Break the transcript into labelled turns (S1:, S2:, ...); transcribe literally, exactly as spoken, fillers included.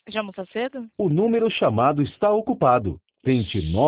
S1: Já almoçou cedo?
S2: O número chamado está ocupado. Tente